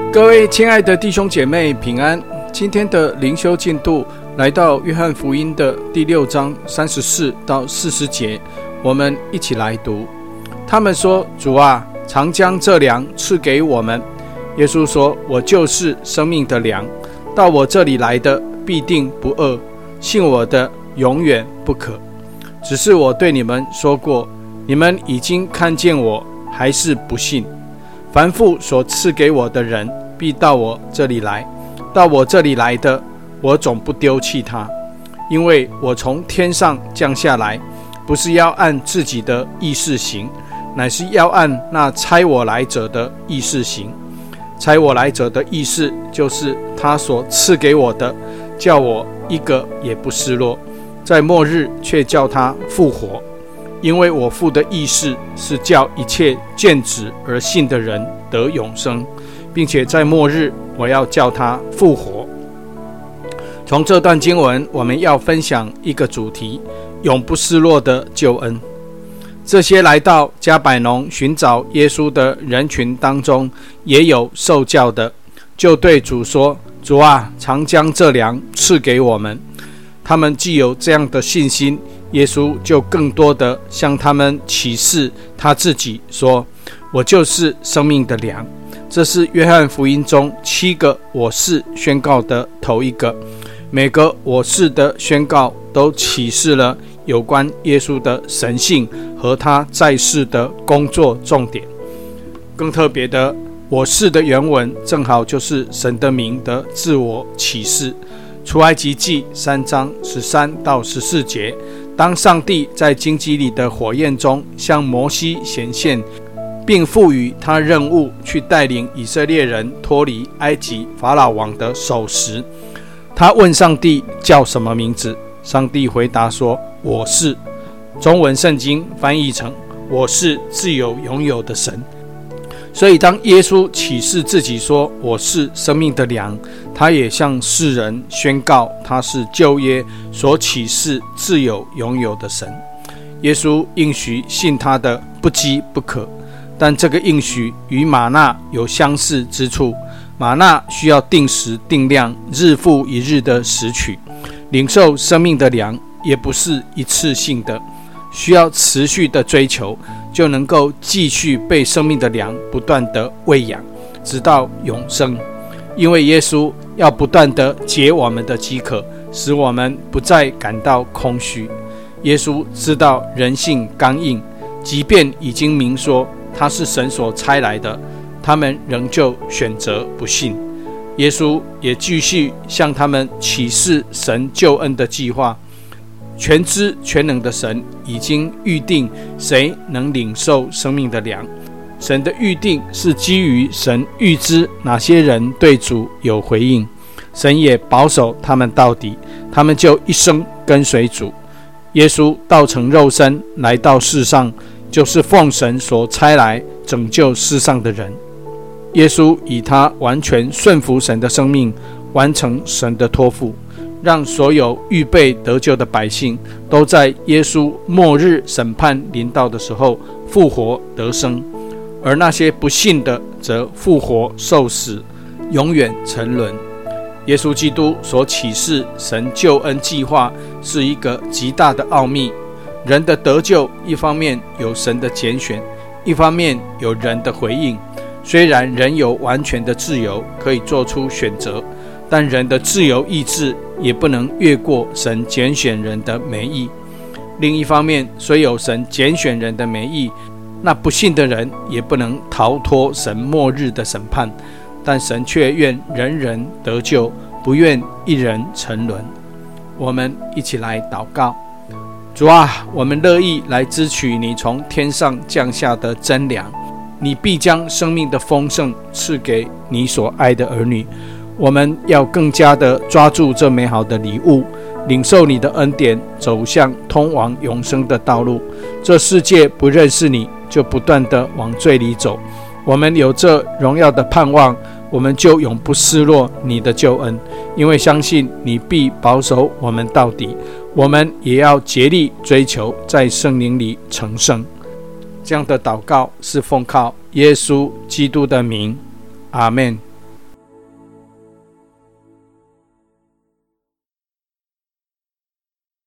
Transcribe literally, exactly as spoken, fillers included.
各位亲爱的弟兄姐妹平安，今天的灵修进度来到约翰福音的第六章三十四到四十节，我们一起来读。他们说，主啊，常将这粮赐给我们。耶稣说，我就是生命的粮，到我这里来的必定不饿，信我的永远不渴。只是我对你们说过，你们已经看见我，还是不信。凡父所赐给我的人，必到我这里来，到我这里来的，我总不丢弃他，因为我从天上降下来，不是要按自己的意思行，乃是要按那差我来者的意思行。差我来者的意思，就是他所赐给我的，叫我一个也不失落，在末日却叫他复活。因为我父的意思是叫一切见子而信的人得永生，并且在末日我要叫他复活。从这段经文，我们要分享一个主题：永不失落的救恩。这些来到迦百农寻找耶稣的人群当中，也有受教的，就对主说：主啊，常将这粮赐给我们。他们既有这样的信心，耶稣就更多的向他们启示他自己，说：我就是生命的粮。这是约翰福音中七个我是宣告的头一个，每个我是的宣告都启示了有关耶稣的神性和他在世的工作重点。更特别的，我是的原文正好就是神的名的自我启示。出埃及记三章十三到十四节，当上帝在荆棘里的火焰中向摩西显现，并赋予他任务去带领以色列人脱离埃及法老王的手时，他问上帝叫什么名字？上帝回答说：我是。中文圣经翻译成我是自有永有的神。所以当耶稣启示自己说我是生命的粮，他也向世人宣告他是旧约所启示自有永有的神。耶稣应许信他的不饥不渴，但这个应许与玛纳有相似之处。玛纳需要定时定量，日复一日的拾取。领受生命的粮也不是一次性的，需要持续的追求，就能够继续被生命的粮不断的喂养，直到永生。因为耶稣要不断的解我们的饥渴，使我们不再感到空虚。耶稣知道人性刚硬，即便已经明说他是神所差来的，他们仍旧选择不信。耶稣也继续向他们启示神救恩的计划。全知全能的神已经预定谁能领受生命的粮。神的预定是基于神预知哪些人对主有回应，神也保守他们到底，他们就一生跟随主。耶稣道成肉身来到世上，就是奉神所差来拯救世上的人。耶稣以他完全顺服神的生命，完成神的托付，让所有预备得救的百姓都在耶稣末日审判临到的时候复活得生，而那些不信的则复活受死，永远沉沦。耶稣基督所启示神救恩计划是一个极大的奥秘。人的得救一方面有神的拣选，一方面有人的回应。虽然人有完全的自由可以做出选择，但人的自由意志也不能越过神拣选人的美意。另一方面，虽有神拣选人的美意，那不信的人也不能逃脱神末日的审判。但神却愿人人得救，不愿一人沉沦。我们一起来祷告。主啊，我们乐意来支取你从天上降下的真粮，你必将生命的丰盛赐给你所爱的儿女。我们要更加的抓住这美好的礼物，领受你的恩典，走向通往永生的道路。这世界不认识你，就不断的往罪里走。我们有这荣耀的盼望，我们就永不失落你的救恩，因为相信你必保守我们到底。我们也要竭力追求在圣灵里成圣。这样的祷告是奉靠耶稣基督的名，阿们。